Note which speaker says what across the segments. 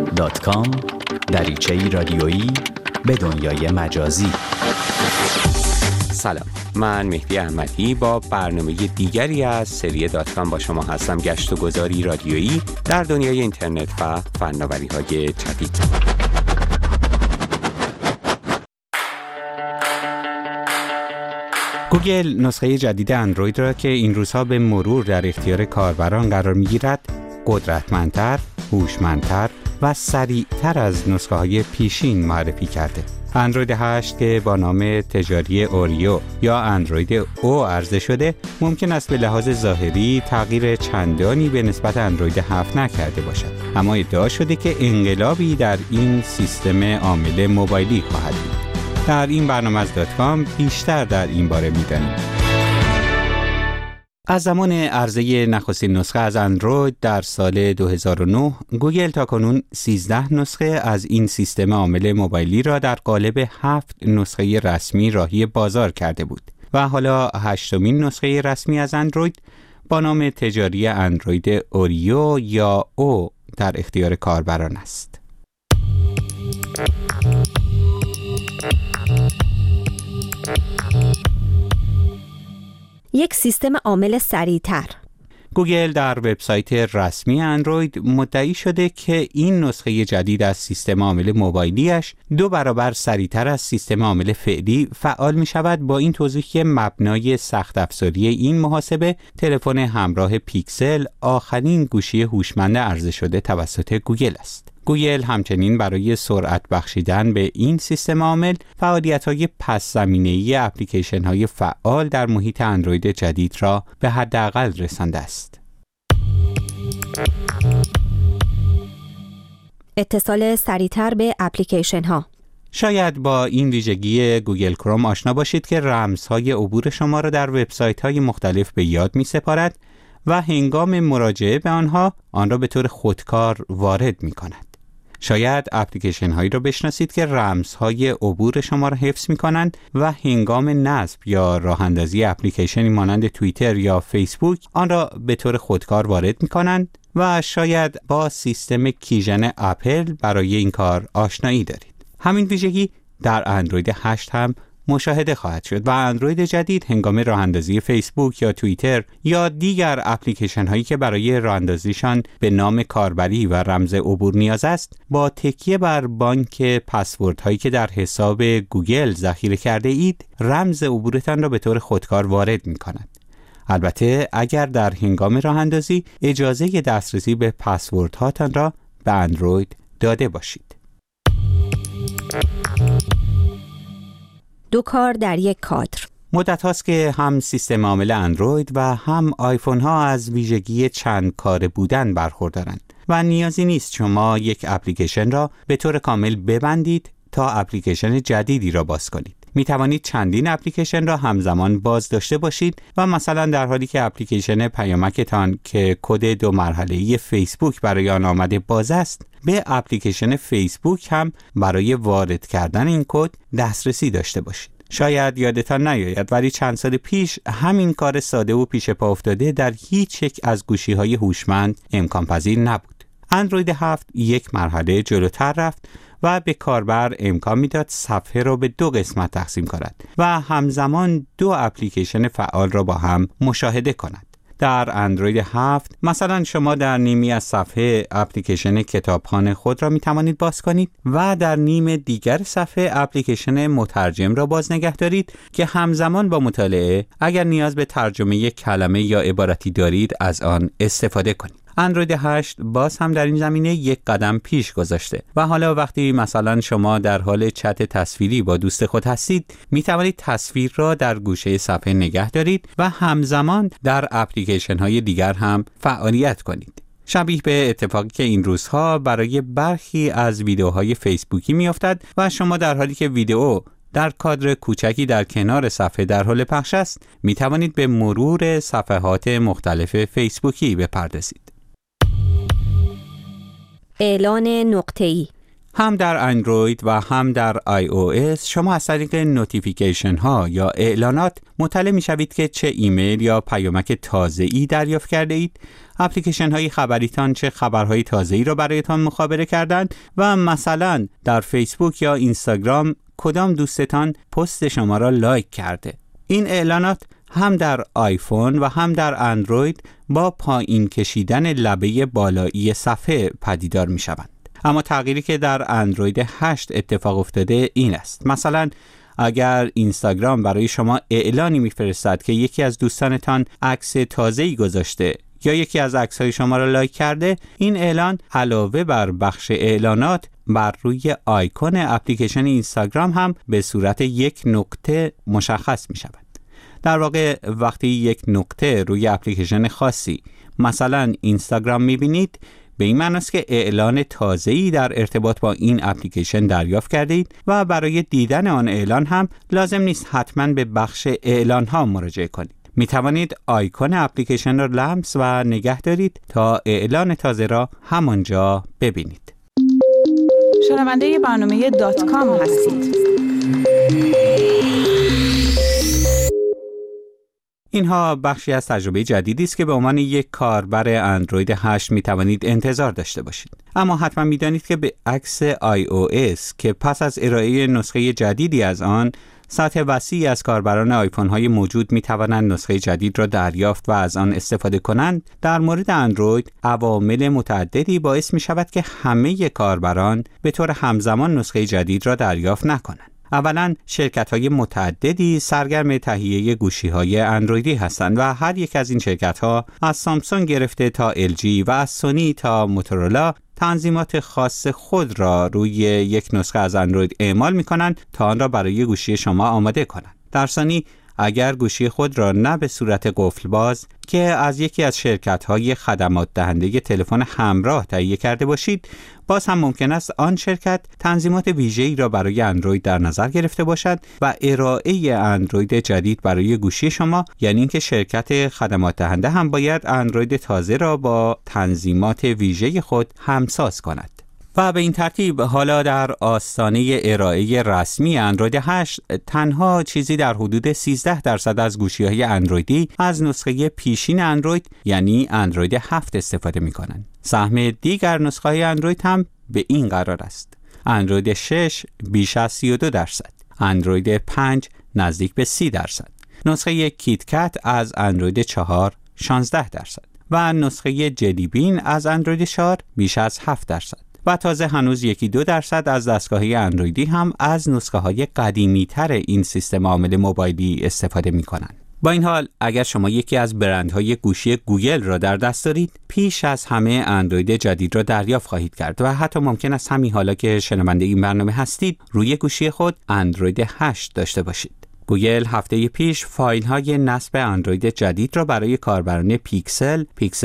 Speaker 1: www.gmail.com دریچه‌ای رادیویی به دنیای مجازی.
Speaker 2: سلام، من مهدی احمدی با برنامه دیگری از سری .com با شما هستم. گشت و گذاری رادیویی در دنیای اینترنت و فناوری‌های جدید. گوگل نسخه جدید اندروید را که این روزها به مرور در اختیار کاربران قرار می‌گیرد، قدرتمندتر، هوشمندتر و سریعتر از نسخه‌های پیشین معرفی کرده. اندروید 8 که با نام تجاری اوریو یا اندروید او عرضه شده، ممکن است به لحاظ ظاهری تغییر چندانی به نسبت اندروید 7 نکرده باشد، اما ادعا شده که انقلابی در این سیستم عامل موبایلی خواهد بود. در این برنامه از .com بیشتر در این باره می‌دانیم. از زمان عرضه نخستین نسخه از اندروید در سال 2009، گوگل تاکنون 13 نسخه از این سیستم عامل موبایلی را در قالب 7 نسخه رسمی راهی بازار کرده بود و حالا 8مین نسخه رسمی از اندروید با نام تجاری اندروید اوریو یا او در اختیار کاربران است.
Speaker 3: یک سیستم عامل سریعتر.
Speaker 2: گوگل در وبسایت رسمی اندروید مدعی شده که این نسخه جدید از سیستم عامل موبایلیش 2 برابر سریعتر از سیستم عامل فعلی فعال می شود، با این توضیح که مبنای سخت افزاری این محاسبه تلفن همراه پیکسل، آخرین گوشی هوشمند عرضه شده توسط گوگل است. گوگل همچنین برای سرعت بخشیدن به این سیستم عامل فعالیت‌های پس زمینه‌ای اپلیکیشن‌های فعال در محیط اندروید جدید را به حداقل رسانده است.
Speaker 3: اتصال سریعتر به اپلیکیشن‌ها.
Speaker 2: شاید با این ویژگی گوگل کروم آشنا باشید که رمزهای عبور شما را در وبسایت‌های مختلف به یاد می‌سپارد و هنگام مراجعه به آن را به طور خودکار وارد می‌کند. شاید اپلیکیشن هایی را بشناسید که رمزهای عبور شما را حفظ می کنند و هنگام نصب یا راه اندازی اپلیکیشنی مانند توییتر یا فیسبوک آن را به طور خودکار وارد می کنند و شاید با سیستم کیژن اپل برای این کار آشنایی دارید. همین ویژگی در اندروید 8 هم مشاهده خواهد شد و اندروید جدید هنگام راه اندازی فیسبوک یا توییتر یا دیگر اپلیکیشن هایی که برای راه اندازیشان به نام کاربری و رمز عبور نیاز است، با تکیه بر بانک پسورد هایی که در حساب گوگل ذخیره کرده اید، رمز عبورتان را به طور خودکار وارد می کند. البته اگر در هنگام راه اندازی اجازه دسترسی به پسورد هاتان را به اندروید داده باشید.
Speaker 3: 2 کار در یک کادر.
Speaker 2: مدت هاست که هم سیستم عامل اندروید و هم آیفون ها از ویژگی چند کاره بودن برخوردارند و نیازی نیست شما یک اپلیکیشن را به طور کامل ببندید تا اپلیکیشن جدیدی را باز کنید. می توانید چندین اپلیکیشن را همزمان باز داشته باشید و مثلا در حالی که اپلیکیشن پیامکتان که کد 2 مرحله‌ای فیسبوک برای آن آمده باز است، به اپلیکیشن فیسبوک هم برای وارد کردن این کد دسترسی داشته باشید. شاید یادتان نیاید ولی چند سال پیش همین کار ساده و پیش پا افتاده در هیچ یک از گوشی‌های هوشمند امکان پذیر نبود. اندروید 7 یک مرحله جلوتر رفت و به کاربر امکان میداد صفحه را به 2 قسمت تقسیم کند و همزمان 2 اپلیکیشن فعال را با هم مشاهده کند. در اندروید 7 مثلا شما در نیمی از صفحه اپلیکیشن کتابخوان خود را می توانید باز کنید و در نیم دیگر صفحه اپلیکیشن مترجم را باز نگه دارید که همزمان با مطالعه اگر نیاز به ترجمه یک کلمه یا عبارتی دارید از آن استفاده کنید. اندروید 8 باز هم در این زمینه یک قدم پیش گذاشته و حالا وقتی مثلا شما در حال چت تصویری با دوست خود هستید، می توانید تصویر را در گوشه صفحه نگه دارید و همزمان در اپلیکیشن های دیگر هم فعالیت کنید. شبیه به اتفاقی که این روزها برای برخی از ویدیوهای فیسبوکی می افتد و شما در حالی که ویدیو در کادر کوچکی در کنار صفحه در حال پخش است، می توانید به مرور صفحات مختلف فیسبوکی بپردازید.
Speaker 3: اعلان نقطه‌ای.
Speaker 2: هم در اندروید و هم در iOS شما از طریق نوتیفیکیشن ها یا اعلانات مطلع می شوید که چه ایمیل یا پیامک تازه‌ای دریافت کرده اید، اپلیکیشن های خبریتان چه خبرهای تازه‌ای را برایتان مخابره کردند و مثلا در فیسبوک یا اینستاگرام کدام دوستتان پست شما را لایک کرده. این اعلانات هم در آیفون و هم در اندروید با پایین کشیدن لبه بالایی صفحه پدیدار می شوند. اما تغییری که در اندروید 8 اتفاق افتاده این است. مثلا اگر اینستاگرام برای شما اعلانی میفرستد که یکی از دوستانتان عکس تازه‌ای گذاشته یا یکی از عکس‌های شما را لایک کرده، این اعلان علاوه بر بخش اعلانات بر روی آیکون اپلیکیشن اینستاگرام هم به صورت یک نقطه مشخص می شود. در واقع وقتی یک نقطه روی اپلیکیشن خاصی مثلا اینستاگرام می بینید، به این معنی است که اعلان تازه‌ای در ارتباط با این اپلیکیشن دریافت کردید و برای دیدن آن اعلان هم لازم نیست حتما به بخش اعلان ها مراجعه کنید. می توانید آیکون اپلیکیشن را لمس و نگه دارید تا اعلان تازه را همانجا ببینید.
Speaker 4: شنونده برنامه .com هستید.
Speaker 2: اینها بخشی از تجربه جدیدی است که به عنوان یک کاربر اندروید 8 می توانید انتظار داشته باشید. اما حتما می دانید که به عکس iOS که پس از ارائه نسخه جدیدی از آن، سطح وسیعی از کاربران آیفون های موجود می توانند نسخه جدید را دریافت و از آن استفاده کنند، در مورد اندروید عوامل متعددی باعث می شود که همه کاربران به طور همزمان نسخه جدید را دریافت نکنند. اولا شرکت‌های متعددی سرگرم تهیه گوشی‌های اندرویدی هستند و هر یک از این شرکت‌ها از سامسونگ گرفته تا LG و از سونی تا موتورولا تنظیمات خاص خود را روی یک نسخه از اندروید اعمال می‌کنند تا آن را برای گوشی شما آماده کنند. در ثانی اگر گوشی خود را نه به صورت قفل باز که از یکی از شرکت‌های خدمات دهنده تلفن همراه تهیه کرده باشید، باز هم ممکن است آن شرکت تنظیمات ویژه‌ای را برای اندروید در نظر گرفته باشد و ارائه اندروید جدید برای گوشی شما، یعنی اینکه شرکت خدمات دهنده هم باید اندروید تازه را با تنظیمات ویژه خود همساز کند. و به این ترتیب حالا در آستانه ارائه رسمی اندروید 8 تنها چیزی در حدود 13% از گوشی‌های اندرویدی از نسخه پیشین اندروید یعنی اندروید 7 استفاده می‌کنند. سهم دیگر نسخه‌های اندروید هم به این قرار است: اندروید 6 بیش از 32%، اندروید 5 نزدیک به 30%، نسخه کیت کت از اندروید 4 16% و نسخه جلی بین از اندروید 4 بیش از 7%. و تازه هنوز 1-2% از دستگاه‌های اندرویدی هم از نسخه‌های قدیمی‌تر این سیستم عامل موبایلی استفاده می‌کنند. با این حال اگر شما یکی از برندهای گوشی گوگل را در دست دارید، پیش از همه اندروید جدید را دریافت خواهید کرد و حتی ممکن است همین حالا که شنونده این برنامه هستید روی گوشی خود اندروید 8 داشته باشید. گوگل هفته پیش فایل‌های نصب اندروید جدید را برای کاربران پیکسل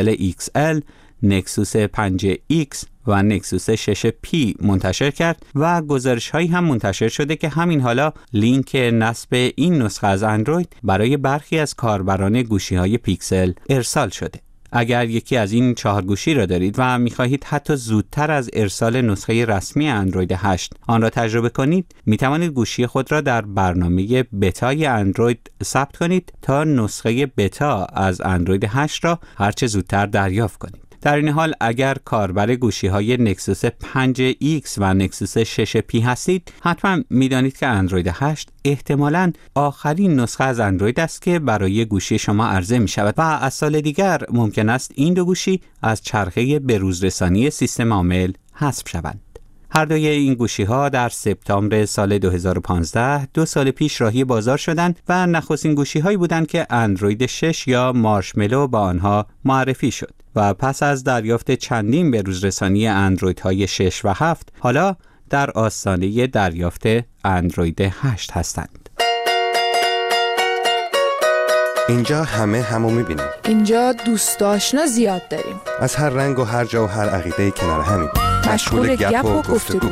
Speaker 2: XL، نکسوس 5X و نکسوس 6P منتشر کرد و گزارش‌هایی هم منتشر شده که همین حالا لینک نصب این نسخه از اندروید برای برخی از کاربران گوشی‌های پیکسل ارسال شده. اگر یکی از این 4 گوشی را دارید و می‌خواهید حتی زودتر از ارسال نسخه رسمی اندروید 8 آن را تجربه کنید، می‌توانید گوشی خود را در برنامه بتای اندروید ثبت کنید تا نسخه بتا از اندروید 8 را هرچه زودتر دریافت کنید. در این حال اگر کاربر گوشی‌های نکسوس 5X و نکسوس 6P هستید، حتما می‌دانید که اندروید 8 احتمالاً آخرین نسخه از اندروید است که برای گوشی شما عرضه می‌شود و از سال دیگر ممکن است این دو گوشی از چرخه بروزرسانی سیستم عامل حذف شوند. هر دوی این گوشی‌ها در سپتامبر سال 2015 2 سال پیش راهی بازار شدند و نخستین گوشی‌هایی بودند که اندروید 6 یا مارشملو با آنها معرفی شد و پس از دریافت چندین بروزرسانی اندرویدهای 6 و 7 حالا در آستانه دریافت اندروید 8 هستند.
Speaker 5: اینجا همو می‌بینیم.
Speaker 4: اینجا دوست آشنا زیاد داریم.
Speaker 5: از هر رنگ و هر جا و هر عقیده‌ای کنار همیم.
Speaker 4: مشغول گپ و گفتگو.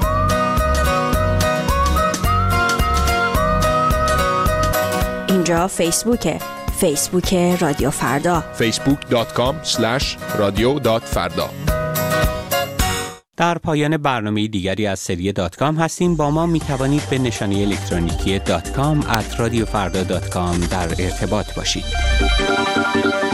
Speaker 3: اینجا فیسبوک رادیو فردا.
Speaker 6: facebook.com/radio.farda.
Speaker 2: در پایان برنامه دیگری از سری .com هستیم. با ما می توانید به نشانی الکترونیکی .com @radiofarda.com در ارتباط باشید.